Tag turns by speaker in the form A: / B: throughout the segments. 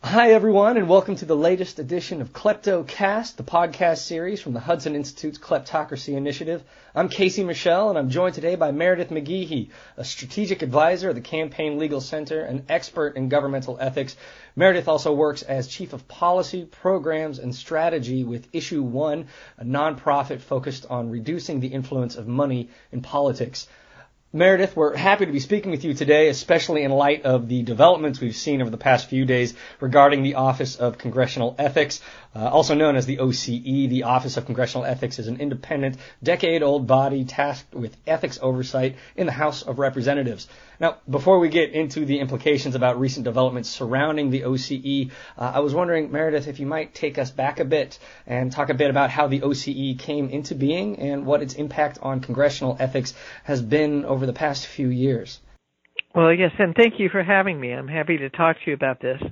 A: Hi, everyone, and welcome to the latest edition of KleptoCast, the podcast series from the Hudson Institute's Kleptocracy Initiative. I'm Casey Michelle, and I'm joined today by Meredith McGehee, a strategic advisor at the Campaign Legal Center and expert in governmental ethics. Meredith also works as Chief of Policy, Programs, and Strategy with Issue One, a nonprofit focused on reducing the influence of money in politics. Meredith, we're happy to be speaking with you today, especially in light of the developments we've seen over the past few days regarding the Office of Congressional Ethics, also known as the OCE. The Office of Congressional Ethics is an independent, decade-old body tasked with ethics oversight in the House of Representatives. Now, before we get into the implications about recent developments surrounding the OCE, I was wondering, Meredith, if you might take us back a bit and talk a bit about how the OCE came into being and what its impact on congressional ethics has been over the past few years.
B: Well, yes, and thank you for having me. I'm happy to talk to you about this.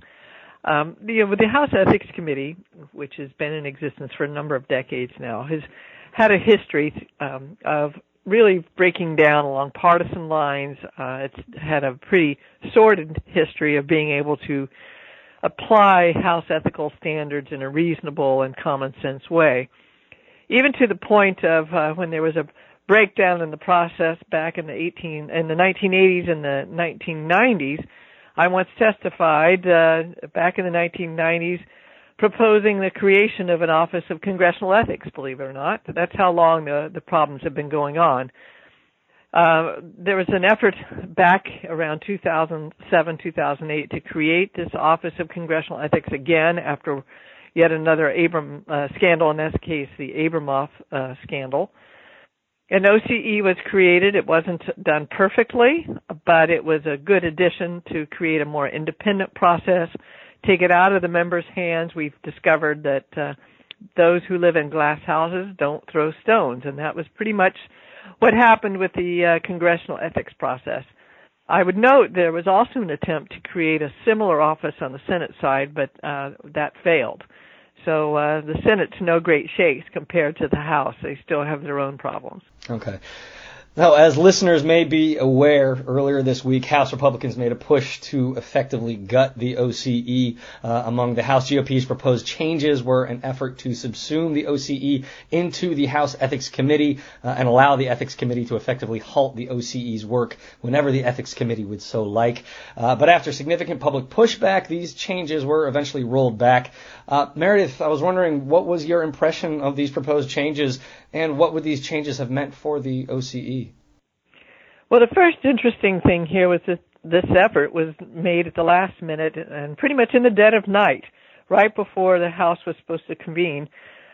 B: The House Ethics Committee, which has been in existence for a number of decades now, has had a history of really breaking down along partisan lines. It's had a pretty sordid history of being able to apply House ethical standards in a reasonable and common sense way, even to the point of when there was a breakdown in the process back in the 1980s and the 1990s. I once testified back in the 1990s proposing the creation of an Office of Congressional Ethics, believe it or not. That's how long the problems have been going on. There was an effort back around 2007, 2008 to create this Office of Congressional Ethics again after yet another scandal, in this case the Abramoff scandal. An OCE was created. It wasn't done perfectly, but it was a good addition to create a more independent process, take it out of the members' hands. We've discovered that those who live in glass houses don't throw stones, and that was pretty much what happened with the congressional ethics process. I would note there was also an attempt to create a similar office on the Senate side, but that failed. So the Senate's no great shakes compared to the House. They still have their own problems.
A: Okay. Now, as listeners may be aware, earlier this week, House Republicans made a push to effectively gut the OCE. Among the House GOP's proposed changes were an effort to subsume the OCE into the House Ethics Committee and allow the Ethics Committee to effectively halt the OCE's work whenever the Ethics Committee would so like. But after significant public pushback, these changes were eventually rolled back. Meredith, I was wondering, what was your impression of these proposed changes, and what would these changes have meant for the OCE?
B: Well, the first interesting thing here was that this effort was made at the last minute and pretty much in the dead of night, right before the House was supposed to convene.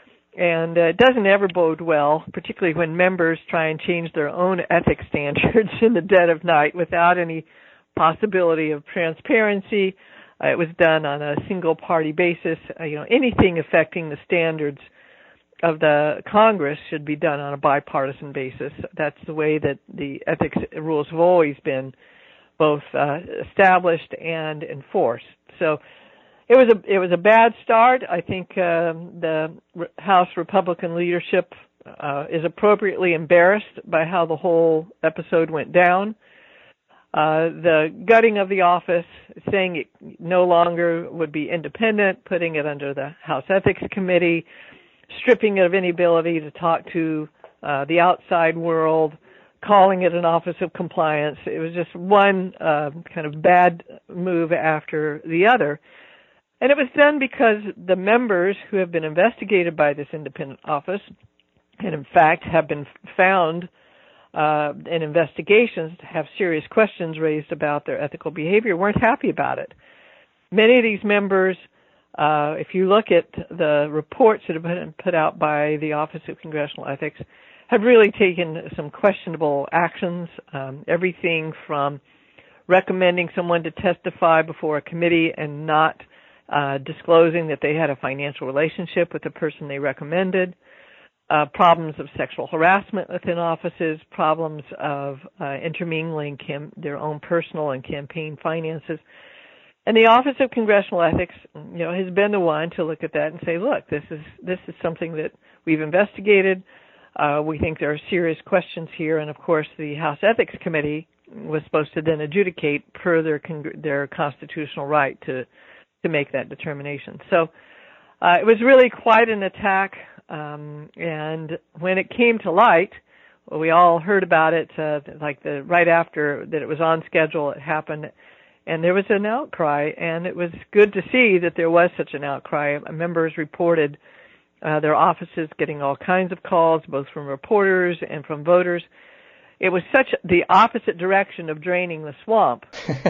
B: And it doesn't ever bode well, particularly when members try and change their own ethics standards in the dead of night without any possibility of transparency. It was done on a single-party basis. Anything affecting the standards of the Congress should be done on a bipartisan basis. That's the way that the ethics rules have always been both established and enforced. So it was a bad start. I think the House Republican leadership is appropriately embarrassed by how the whole episode went down. The gutting of the office, saying it no longer would be independent, putting it under the House Ethics Committee, stripping it of any ability to talk to the outside world, calling it an Office of Compliance. It was just one kind of bad move after the other. And it was done because the members who have been investigated by this independent office, and in fact have been found in investigations to have serious questions raised about their ethical behavior, weren't happy about it. Many of these members, if you look at the reports that have been put out by the Office of Congressional Ethics, have really taken some questionable actions, everything from recommending someone to testify before a committee and not disclosing that they had a financial relationship with the person they recommended, problems of sexual harassment within offices, problems of intermingling their own personal and campaign finances. And the Office of Congressional Ethics, has been the one to look at that and say, look, this is something that we've investigated. We think there are serious questions here. And of course, the House Ethics Committee was supposed to then adjudicate per their constitutional right to to make that determination. So it was really quite an attack, and when it came to light, well, we all heard about it right after that it was on schedule, it happened, and there was an outcry, and it was good to see that there was such an outcry. Members reported their offices getting all kinds of calls, both from reporters and from voters. It was such the opposite direction of draining the swamp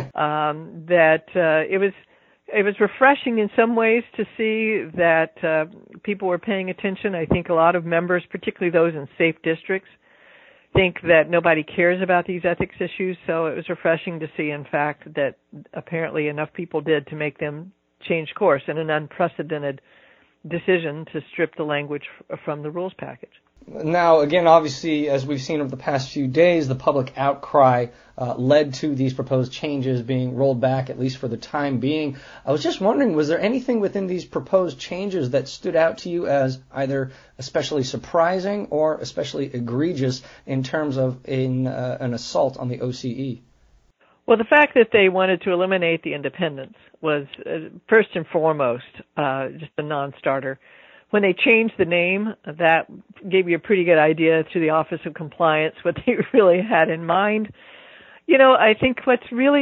B: that it was refreshing in some ways to see that people were paying attention. I think a lot of members, particularly those in safe districts, think that nobody cares about these ethics issues, so it was refreshing to see, in fact, that apparently enough people did to make them change course in an unprecedented decision to strip the language from the rules package.
A: Now, again, obviously, as we've seen over the past few days, the public outcry led to these proposed changes being rolled back, at least for the time being. I was just wondering, was there anything within these proposed changes that stood out to you as either especially surprising or especially egregious in terms of an assault on the OCE?
B: Well, the fact that they wanted to eliminate the independents was, first and foremost, just a non-starter. When they changed the name, that gave you a pretty good idea to the Office of Compliance what they really had in mind. You know, I think what's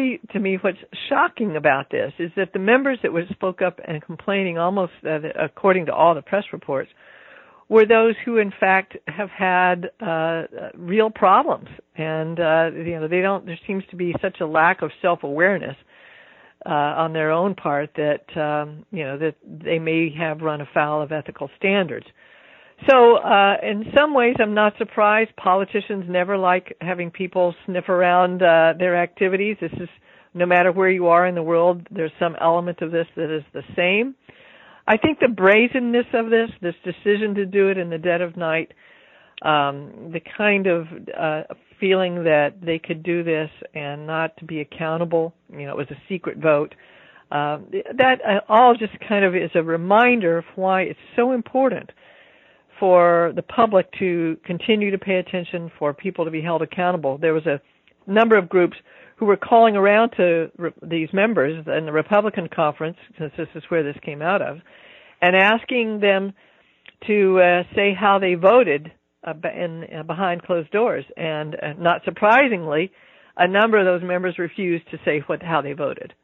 B: shocking about this is that the members that spoke up and complaining almost, according to all the press reports, were those who, in fact, have had real problems. And, there seems to be such a lack of self-awareness on their own part that that they may have run afoul of ethical standards. So in some ways, I'm not surprised. Politicians never like having people sniff around their activities. This is, no matter where you are in the world, there's some element of this that is the same. I think the brazenness of this decision to do it in the dead of night, the kind of feeling that they could do this and not to be accountable, it was a secret vote, that all just kind of is a reminder of why it's so important for the public to continue to pay attention, for people to be held accountable. There was a number of groups who were calling around to these members in the Republican conference, since this is where this came out of, and asking them to say how they voted behind closed doors. And not surprisingly, a number of those members refused to say how they voted.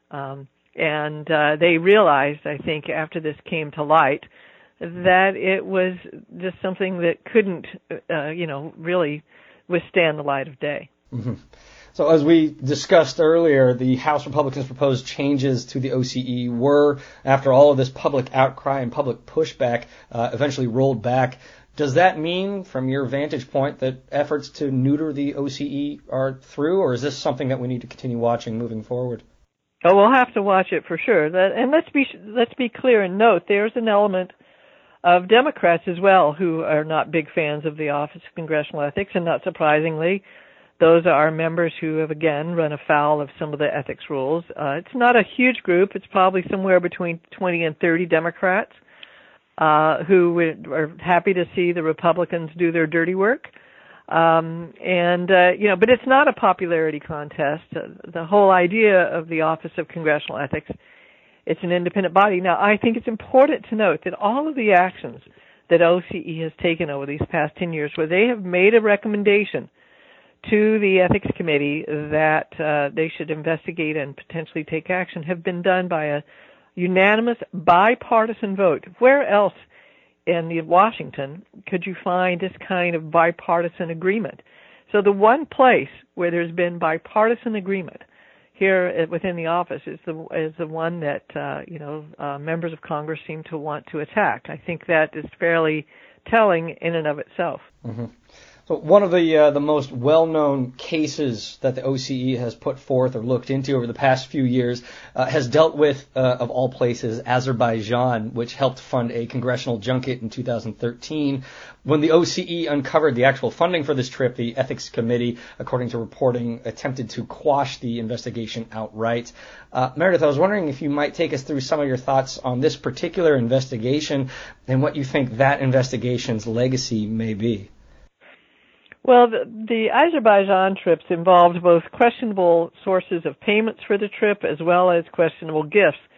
B: And they realized, I think, after this came to light, that it was just something that couldn't, really withstand the light of day.
A: Mm-hmm. So as we discussed earlier, the House Republicans' proposed changes to the OCE were, after all of this public outcry and public pushback, eventually rolled back. Does that mean, from your vantage point, that efforts to neuter the OCE are through, or is this something that we need to continue watching moving forward?
B: Oh, we'll have to watch it for sure. And let's be clear and note there's an element of Democrats as well who are not big fans of the Office of Congressional Ethics, and not surprisingly, those are members who have, again, run afoul of some of the ethics rules. It's not a huge group. It's probably somewhere between 20 and 30 Democrats who are happy to see the Republicans do their dirty work. But it's not a popularity contest. The whole idea of the Office of Congressional Ethics, it's an independent body. Now, I think it's important to note that all of the actions that OCE has taken over these past 10 years, where they have made a recommendation to the Ethics Committee that they should investigate and potentially take action, have been done by a unanimous bipartisan vote. Where else in Washington could you find this kind of bipartisan agreement? So the one place where there's been bipartisan agreement here within the office is the one that members of Congress seem to want to attack. I think that is fairly telling in and of itself. Mm-hmm.
A: So one of the most well-known cases that the OCE has put forth or looked into over the past few years has dealt with, of all places, Azerbaijan, which helped fund a congressional junket in 2013. When the OCE uncovered the actual funding for this trip, the Ethics Committee, according to reporting, attempted to quash the investigation outright. Meredith, I was wondering if you might take us through some of your thoughts on this particular investigation and what you think that investigation's legacy may be.
B: Well, the Azerbaijan trips involved both questionable sources of payments for the trip as well as questionable gifts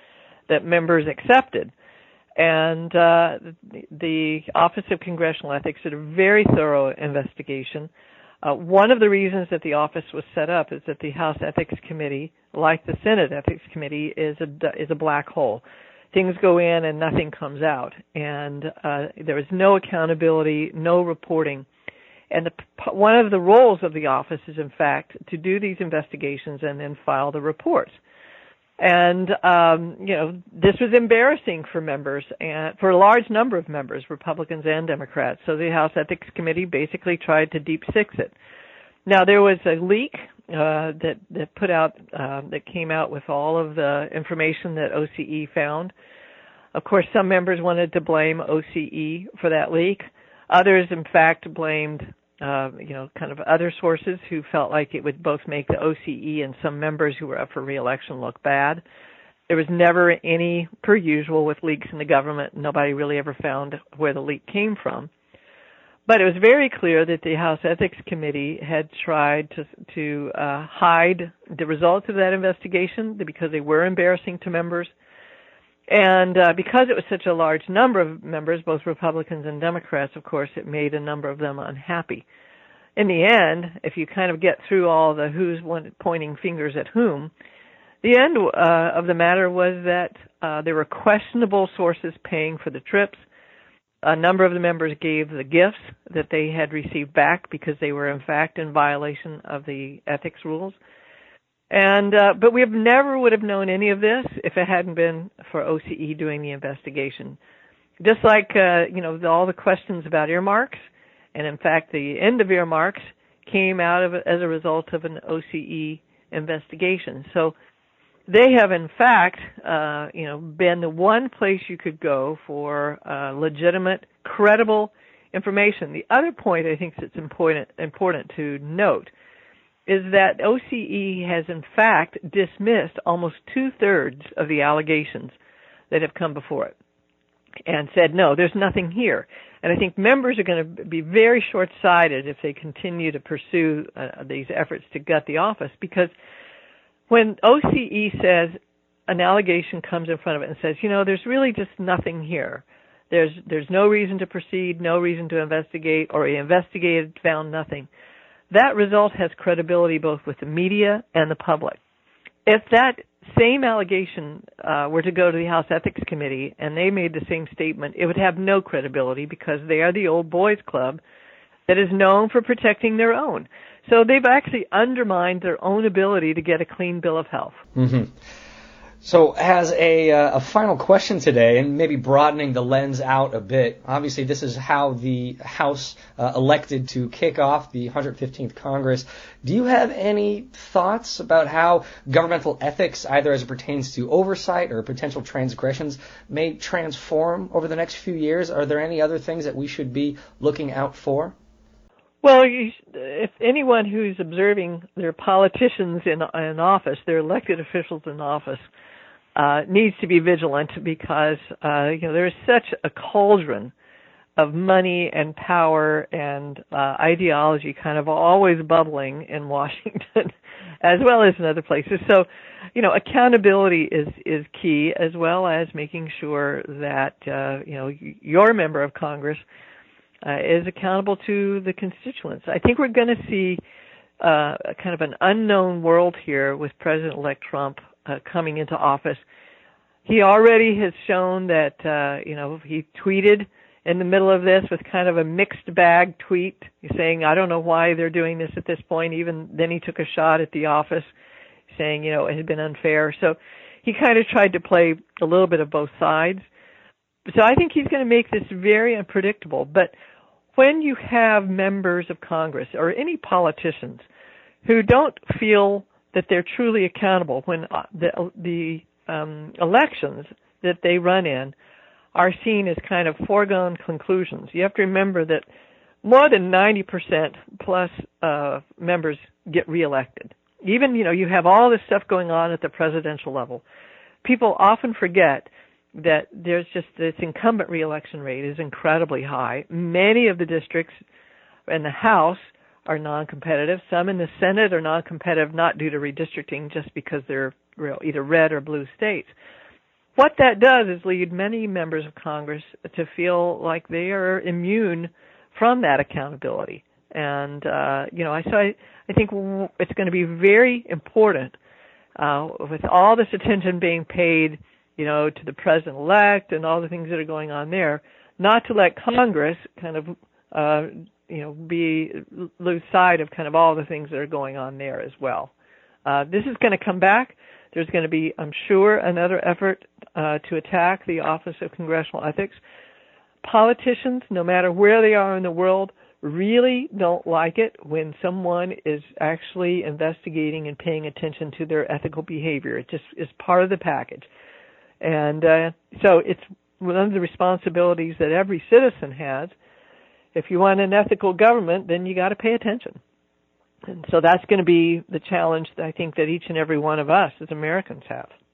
B: that members accepted. And the Office of Congressional Ethics did a very thorough investigation. One of the reasons that the office was set up is that the House Ethics Committee, like the Senate Ethics Committee, is a black hole. Things go in and nothing comes out, and there is no accountability, no reporting. And one of the roles of the office is, in fact, to do these investigations and then file the reports. And, this was embarrassing for members, and for a large number of members, Republicans and Democrats. So the House Ethics Committee basically tried to deep six it. Now, there was a leak that came out with all of the information that OCE found. Of course, some members wanted to blame OCE for that leak. Others, in fact, blamed kind of other sources who felt like it would both make the OCE and some members who were up for re-election look bad. There was never any, per usual, with leaks in the government. Nobody really ever found where the leak came from. But it was very clear that the House Ethics Committee had tried to hide the results of that investigation because they were embarrassing to members. And because it was such a large number of members, both Republicans and Democrats, of course, it made a number of them unhappy. In the end, if you kind of get through all the who's pointing fingers at whom, the end of the matter was that there were questionable sources paying for the trips. A number of the members gave the gifts that they had received back because they were, in fact, in violation of the ethics rules. And but we never would have known any of this if it hadn't been for OCE doing the investigation. Just like all the questions about earmarks, and in fact the end of earmarks came out of as a result of an OCE investigation. So they have in fact been the one place you could go for legitimate, credible information. The other point I think that's important to note is that OCE has in fact dismissed almost 2/3 of the allegations that have come before it and said, no, there's nothing here. And I think members are going to be very short-sighted if they continue to pursue these efforts to gut the office, because when OCE says an allegation comes in front of it and says, there's really just nothing here. There's no reason to proceed, no reason to investigate, or investigated, found nothing. That result has credibility both with the media and the public. If that same allegation were to go to the House Ethics Committee and they made the same statement, it would have no credibility because they are the old boys club that is known for protecting their own. So they've actually undermined their own ability to get a clean bill of health.
A: Mm-hmm. So as a final question today, and maybe broadening the lens out a bit, obviously this is how the House elected to kick off the 115th Congress. Do you have any thoughts about how governmental ethics, either as it pertains to oversight or potential transgressions, may transform over the next few years? Are there any other things that we should be looking out for?
B: Well, if anyone who's observing their politicians in office, their elected officials in office, needs to be vigilant because there is such a cauldron of money and power and ideology kind of always bubbling in Washington as well as in other places. So, accountability is key, as well as making sure that your member of Congress is accountable to the constituents. I think we're going to see kind of an unknown world here with President-elect Trump coming into office. He already has shown that, he tweeted in the middle of this with kind of a mixed bag tweet saying, I don't know why they're doing this at this point. Even then he took a shot at the office saying, it had been unfair. So he kind of tried to play a little bit of both sides. So I think he's going to make this very unpredictable. But when you have members of Congress or any politicians who don't feel that they're truly accountable when the elections that they run in are seen as kind of foregone conclusions, you have to remember that more than 90% plus members get reelected. Even, you have all this stuff going on at the presidential level. People often forget that there's just this incumbent reelection rate is incredibly high. Many of the districts in the House are non-competitive. Some in the Senate are non-competitive, not due to redistricting, just because they're either red or blue states. what that does is lead many members of Congress to feel like they are immune from that accountability. And, I think it's going to be very important, with all this attention being paid, to the president-elect and all the things that are going on there, not to let Congress kind of, lose sight of kind of all the things that are going on there as well. This is going to come back. There's going to be, I'm sure, another effort to attack the Office of Congressional Ethics. Politicians, no matter where they are in the world, really don't like it when someone is actually investigating and paying attention to their ethical behavior. It just is part of the package. And so it's one of the responsibilities that every citizen has. If you want an ethical government, then you got to pay attention. And so that's going to be the challenge that I think that each and every one of us as Americans have.